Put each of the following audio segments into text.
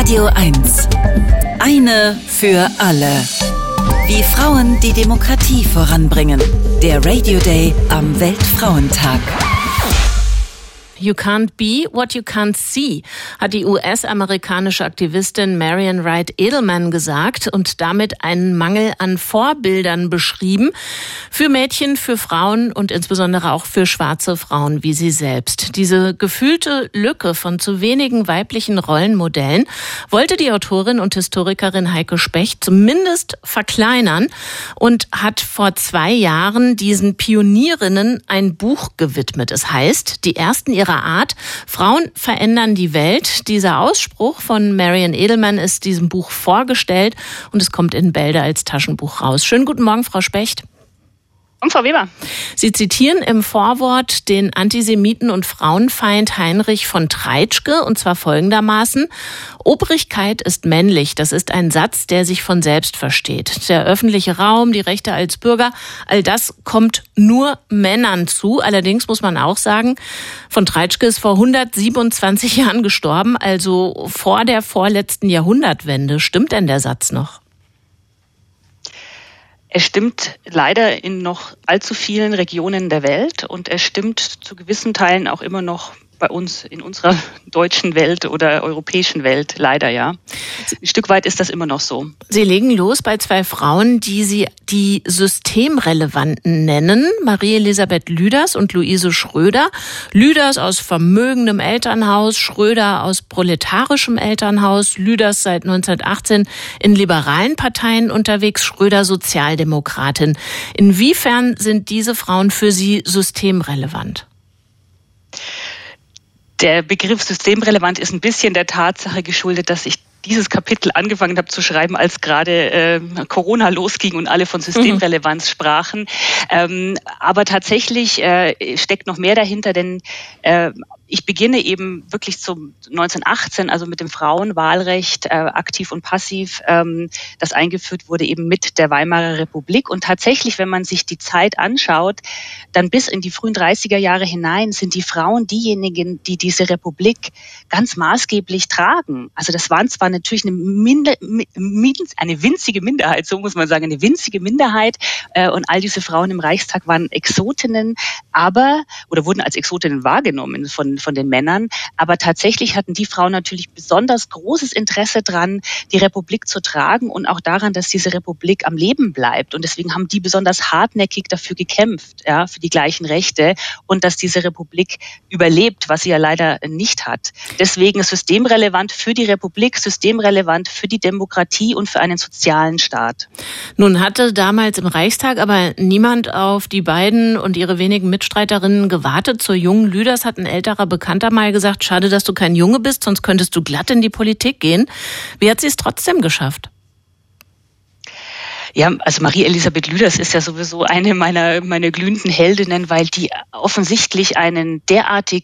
Radio 1. Eine für alle. Wie Frauen die Demokratie voranbringen. Der Radio Day am Weltfrauentag. You can't be what you can't see, hat die US-amerikanische Aktivistin Marian Wright Edelman gesagt und damit einen Mangel an Vorbildern beschrieben. Für Mädchen, für Frauen und insbesondere auch für schwarze Frauen wie sie selbst. Diese gefühlte Lücke von zu wenigen weiblichen Rollenmodellen wollte die Autorin und Historikerin Heike Specht zumindest verkleinern und hat vor 2 Jahren diesen Pionierinnen ein Buch gewidmet. Es heißt, die ersten ihrer Art. Frauen verändern die Welt. Dieser Ausspruch von Marian Edelman ist diesem Buch vorgestellt und es kommt in Bälde als Taschenbuch raus. Schönen guten Morgen, Frau Specht. Und Frau Weber. Sie zitieren im Vorwort den Antisemiten und Frauenfeind Heinrich von Treitschke und zwar folgendermaßen: Obrigkeit ist männlich. Das ist ein Satz, der sich von selbst versteht. Der öffentliche Raum, die Rechte als Bürger, all das kommt nur Männern zu. Allerdings muss man auch sagen, von Treitschke ist vor 127 Jahren gestorben, also vor der vorletzten Jahrhundertwende. Stimmt denn der Satz noch? Er stimmt leider in noch allzu vielen Regionen der Welt und er stimmt zu gewissen Teilen auch immer noch bei uns in unserer deutschen Welt oder europäischen Welt, leider ja. Ein Stück weit ist das immer noch so. Sie legen los bei 2 Frauen, die Sie die Systemrelevanten nennen, Marie-Elisabeth Lüders und Luise Schröder. Lüders aus vermögendem Elternhaus, Schröder aus proletarischem Elternhaus, Lüders seit 1918 in liberalen Parteien unterwegs, Schröder Sozialdemokratin. Inwiefern sind diese Frauen für Sie systemrelevant? Der Begriff systemrelevant ist ein bisschen der Tatsache geschuldet, dass ich dieses Kapitel angefangen habe zu schreiben, als gerade Corona losging und alle von Systemrelevanz sprachen. Aber tatsächlich steckt noch mehr dahinter, denn ich beginne eben wirklich zum 1918, also mit dem Frauenwahlrecht, aktiv und passiv, das eingeführt wurde eben mit der Weimarer Republik. Und tatsächlich, wenn man sich die Zeit anschaut, dann bis in die frühen 30er Jahre hinein sind die Frauen diejenigen, die diese Republik ganz maßgeblich tragen. Also das waren zwar natürlich eine winzige Minderheit, so muss man sagen, eine winzige Minderheit. Und all diese Frauen im Reichstag waren Exotinnen, oder wurden als Exotinnen wahrgenommen von den Männern. Aber tatsächlich hatten die Frauen natürlich besonders großes Interesse dran, die Republik zu tragen und auch daran, dass diese Republik am Leben bleibt. Und deswegen haben die besonders hartnäckig dafür gekämpft, ja, für die gleichen Rechte und dass diese Republik überlebt, was sie ja leider nicht hat. Deswegen systemrelevant für die Republik, systemrelevant für die Demokratie und für einen sozialen Staat. Nun hatte damals im Reichstag aber niemand auf die beiden und ihre wenigen Mitstreiterinnen gewartet. Zur jungen Lüders hat ein älterer Bekannter mal gesagt, schade, dass du kein Junge bist, sonst könntest du glatt in die Politik gehen. Wie hat sie es trotzdem geschafft? Ja, also Marie-Elisabeth Lüders ist ja sowieso eine meiner glühenden Heldinnen, weil die offensichtlich einen derartig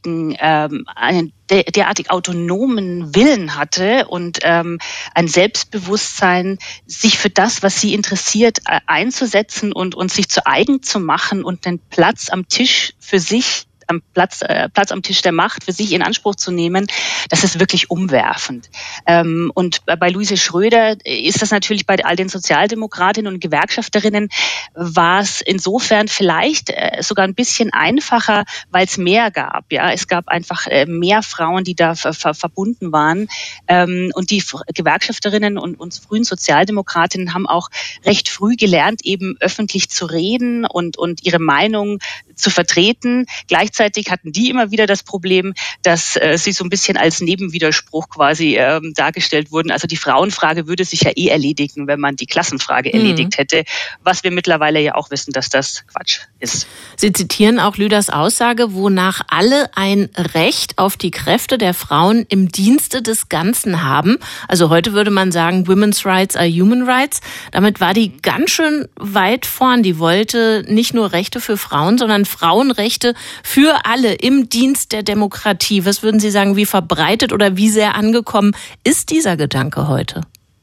autonomen Willen hatte und ein Selbstbewusstsein, sich für das, was sie interessiert, einzusetzen und sich zu eigen zu machen und den Platz am Tisch für sich, Platz am Tisch der Macht für sich in Anspruch zu nehmen, das ist wirklich umwerfend. Und bei Luise Schröder ist das natürlich bei all den Sozialdemokratinnen und Gewerkschafterinnen war es insofern vielleicht sogar ein bisschen einfacher, weil es mehr gab. Ja, es gab einfach mehr Frauen, die da verbunden waren. Und die Gewerkschafterinnen und frühen Sozialdemokratinnen haben auch recht früh gelernt, eben öffentlich zu reden und ihre Meinung zu vertreten. Gleichzeitig hatten die immer wieder das Problem, dass sie so ein bisschen als Nebenwiderspruch quasi dargestellt wurden. Also die Frauenfrage würde sich ja erledigen, wenn man die Klassenfrage erledigt hätte, was wir mittlerweile ja auch wissen, dass das Quatsch ist. Sie zitieren auch Lüders Aussage, wonach alle ein Recht auf die Kräfte der Frauen im Dienste des Ganzen haben. Also heute würde man sagen, Women's Rights are Human Rights. Damit war die ganz schön weit vorn. Die wollte nicht nur Rechte für Frauen, sondern Frauenrechte für alle im Dienst der Demokratie. Was würden Sie sagen, wie verbreitet oder wie sehr angekommen ist dieser Gedanke heute?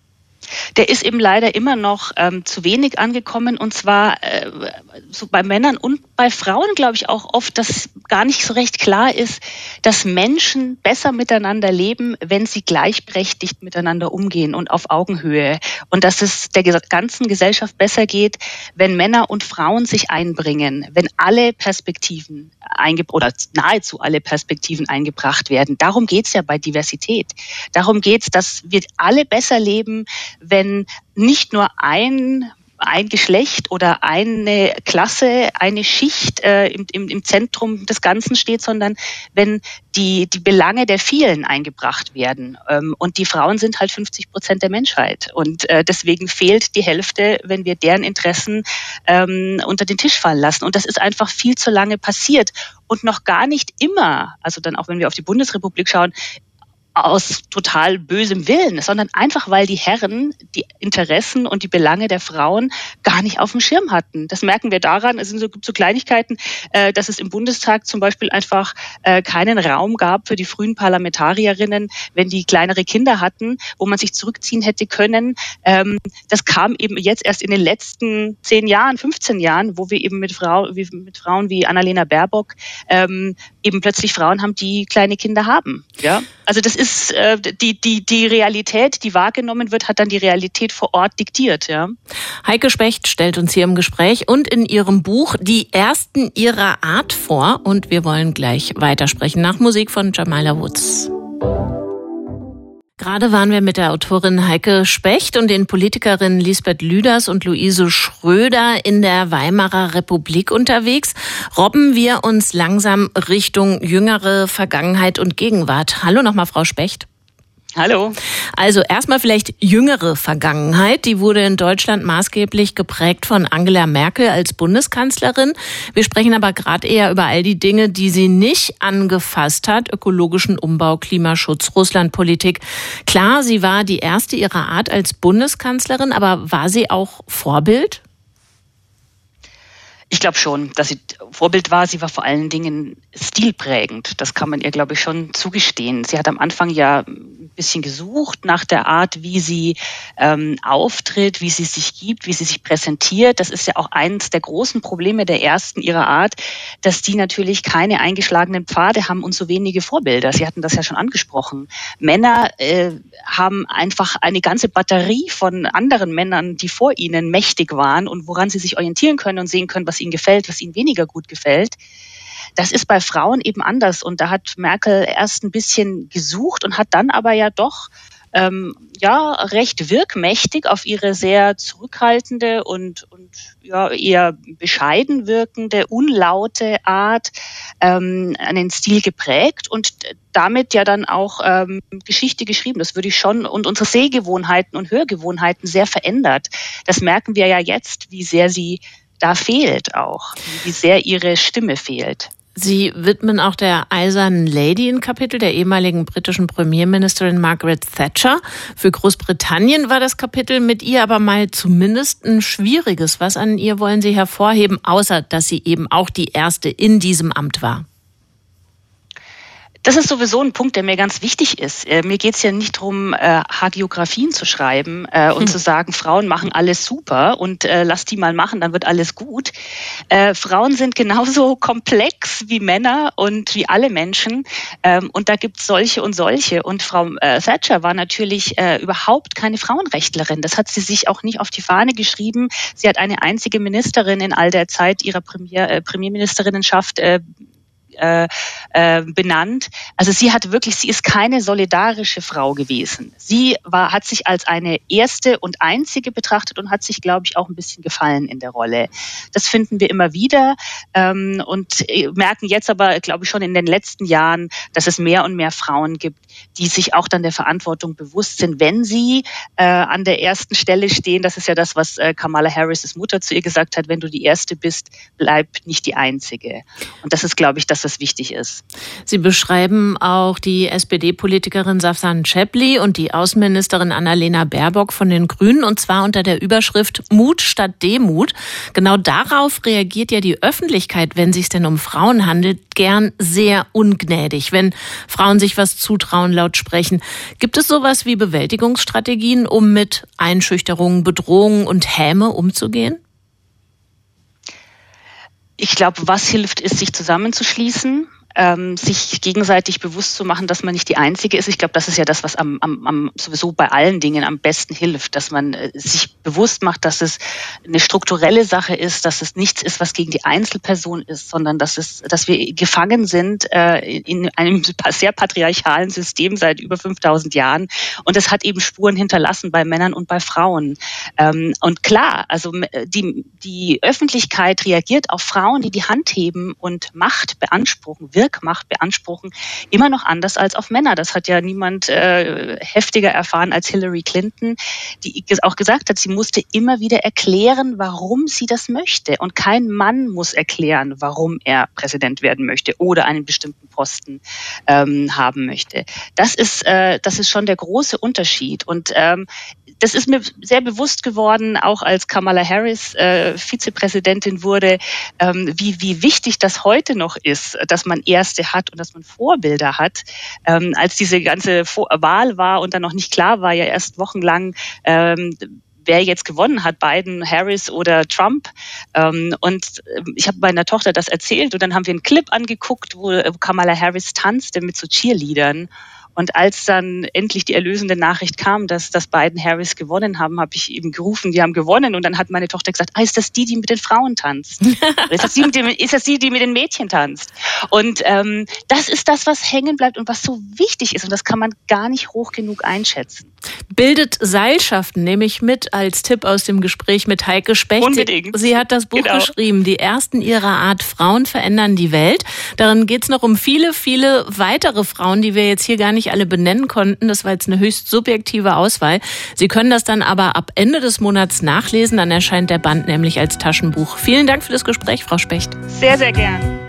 Der ist eben leider immer noch zu wenig angekommen, und zwar so bei Männern und bei Frauen, glaube ich, auch oft, dass gar nicht so recht klar ist, dass Menschen besser miteinander leben, wenn sie gleichberechtigt miteinander umgehen und auf Augenhöhe, und dass es der ganzen Gesellschaft besser geht, wenn Männer und Frauen sich einbringen, wenn alle Perspektiven oder nahezu alle Perspektiven eingebracht werden. Darum geht's ja bei Diversität. Darum geht's, dass wir alle besser leben, wenn nicht nur ein Geschlecht oder eine Klasse, eine Schicht im Zentrum des Ganzen steht, sondern wenn die Belange der vielen eingebracht werden. Und die Frauen sind halt 50% der Menschheit. Und deswegen fehlt die Hälfte, wenn wir deren Interessen unter den Tisch fallen lassen. Und das ist einfach viel zu lange passiert. Und noch gar nicht immer, also dann auch wenn wir auf die Bundesrepublik schauen, aus total bösem Willen, sondern einfach, weil die Herren die Interessen und die Belange der Frauen gar nicht auf dem Schirm hatten. Das merken wir daran, es sind so Kleinigkeiten, dass es im Bundestag zum Beispiel einfach keinen Raum gab für die frühen Parlamentarierinnen, wenn die kleinere Kinder hatten, wo man sich zurückziehen hätte können. Das kam eben jetzt erst in den letzten 10 Jahren, 15 Jahren, wo wir eben mit Frauen wie Annalena Baerbock eben plötzlich Frauen haben, die kleine Kinder haben. Ja, also das ist die Realität, die wahrgenommen wird, hat dann die Realität vor Ort diktiert. Ja. Heike Specht stellt uns hier im Gespräch und in ihrem Buch Die Ersten ihrer Art vor. Und wir wollen gleich weitersprechen nach Musik von Jamila Woods. Gerade waren wir mit der Autorin Heike Specht und den Politikerinnen Lisbeth Lüders und Luise Schröder in der Weimarer Republik unterwegs. Robben wir uns langsam Richtung jüngere Vergangenheit und Gegenwart. Hallo nochmal, Frau Specht. Hallo. Also erstmal vielleicht jüngere Vergangenheit. Die wurde in Deutschland maßgeblich geprägt von Angela Merkel als Bundeskanzlerin. Wir sprechen aber gerade eher über all die Dinge, die sie nicht angefasst hat. Ökologischen Umbau, Klimaschutz, Russlandpolitik. Klar, sie war die erste ihrer Art als Bundeskanzlerin, aber war sie auch Vorbild? Ich glaube schon, dass sie Vorbild war. Sie war vor allen Dingen stilprägend. Das kann man ihr, glaube ich, schon zugestehen. Sie hat am Anfang ja ein bisschen gesucht nach der Art, wie sie auftritt, wie sie sich gibt, wie sie sich präsentiert. Das ist ja auch eines der großen Probleme der Ersten ihrer Art, dass die natürlich keine eingeschlagenen Pfade haben und so wenige Vorbilder. Sie hatten das ja schon angesprochen. Männer haben einfach eine ganze Batterie von anderen Männern, die vor ihnen mächtig waren und woran sie sich orientieren können und sehen können, was ihnen gefällt, was ihnen weniger gut gefällt. Das ist bei Frauen eben anders, und da hat Merkel erst ein bisschen gesucht und hat dann aber ja doch recht wirkmächtig auf ihre sehr zurückhaltende und eher bescheiden wirkende, unlaute Art einen Stil geprägt und damit ja dann auch Geschichte geschrieben. Das würde ich schon, und unsere Sehgewohnheiten und Hörgewohnheiten sehr verändert. Das merken wir ja jetzt, wie sehr sie da fehlt auch, wie sehr ihre Stimme fehlt. Sie widmen auch der Eisernen Lady ein Kapitel, der ehemaligen britischen Premierministerin Margaret Thatcher. Für Großbritannien war das Kapitel mit ihr aber mal zumindest ein schwieriges. Was an ihr wollen Sie hervorheben, außer dass sie eben auch die erste in diesem Amt war? Das ist sowieso ein Punkt, der mir ganz wichtig ist. Mir geht es ja nicht darum, Hagiografien zu schreiben und zu sagen, Frauen machen alles super und lass die mal machen, dann wird alles gut. Frauen sind genauso komplex wie Männer und wie alle Menschen. Und da gibt es solche und solche. Und Frau Thatcher war natürlich überhaupt keine Frauenrechtlerin. Das hat sie sich auch nicht auf die Fahne geschrieben. Sie hat eine einzige Ministerin in all der Zeit ihrer Premierministerinnenschaft benannt. Also sie ist keine solidarische Frau gewesen. Sie hat sich als eine erste und einzige betrachtet und hat sich, glaube ich, auch ein bisschen gefallen in der Rolle. Das finden wir immer wieder und merken jetzt aber, glaube ich, schon in den letzten Jahren, dass es mehr und mehr Frauen gibt, die sich auch dann der Verantwortung bewusst sind, wenn sie an der ersten Stelle stehen. Das ist ja das, was Kamala Harris' Mutter zu ihr gesagt hat: Wenn du die Erste bist, bleib nicht die Einzige. Und das ist, glaube ich, das, das wichtig ist. Sie beschreiben auch die SPD-Politikerin Safsan Chebli und die Außenministerin Annalena Baerbock von den Grünen, und zwar unter der Überschrift Mut statt Demut. Genau darauf reagiert ja die Öffentlichkeit, wenn es sich denn um Frauen handelt, gern sehr ungnädig, wenn Frauen sich was zutrauen, laut sprechen. Gibt es sowas wie Bewältigungsstrategien, um mit Einschüchterungen, Bedrohungen und Häme umzugehen? Ich glaube, was hilft, ist, sich zusammenzuschließen, sich gegenseitig bewusst zu machen, dass man nicht die Einzige ist. Ich glaube, das ist ja das, was sowieso bei allen Dingen am besten hilft, dass man sich bewusst macht, dass es eine strukturelle Sache ist, dass es nichts ist, was gegen die Einzelperson ist, sondern dass wir gefangen sind in einem sehr patriarchalen System seit über 5000 Jahren. Und es hat eben Spuren hinterlassen bei Männern und bei Frauen. Und klar, also die Öffentlichkeit reagiert auf Frauen, die Hand heben und Macht beanspruchen, Wirkmacht beanspruchen, immer noch anders als auf Männer. Das hat ja niemand heftiger erfahren als Hillary Clinton, die auch gesagt hat, sie musste immer wieder erklären, warum sie das möchte. Und kein Mann muss erklären, warum er Präsident werden möchte oder einen bestimmten Posten haben möchte. Das ist schon der große Unterschied. Und das ist mir sehr bewusst geworden, auch als Kamala Harris Vizepräsidentin wurde, wie wichtig das heute noch ist, dass man Erste hat und dass man Vorbilder hat. Als diese ganze Wahl war und dann noch nicht klar war, ja erst wochenlang, wer jetzt gewonnen hat, Biden, Harris oder Trump. Und ich habe meiner Tochter das erzählt und dann haben wir einen Clip angeguckt, wo Kamala Harris tanzte mit so Cheerleadern. Und als dann endlich die erlösende Nachricht kam, dass Biden Harris gewonnen haben, habe ich eben gerufen, die haben gewonnen. Und dann hat meine Tochter gesagt, ist das die mit den Frauen tanzt? Ist das die mit den Mädchen tanzt? Und das ist das, was hängen bleibt und was so wichtig ist. Und das kann man gar nicht hoch genug einschätzen. Bildet Seilschaften, nehme ich mit als Tipp aus dem Gespräch mit Heike Specht. Unbedingt. Sie hat das Buch geschrieben, die ersten ihrer Art, Frauen verändern die Welt. Darin geht es noch um viele, viele weitere Frauen, die wir jetzt hier gar nicht alle benennen konnten. Das war jetzt eine höchst subjektive Auswahl. Sie können das dann aber ab Ende des Monats nachlesen. Dann erscheint der Band nämlich als Taschenbuch. Vielen Dank für das Gespräch, Frau Specht. Sehr, sehr gern.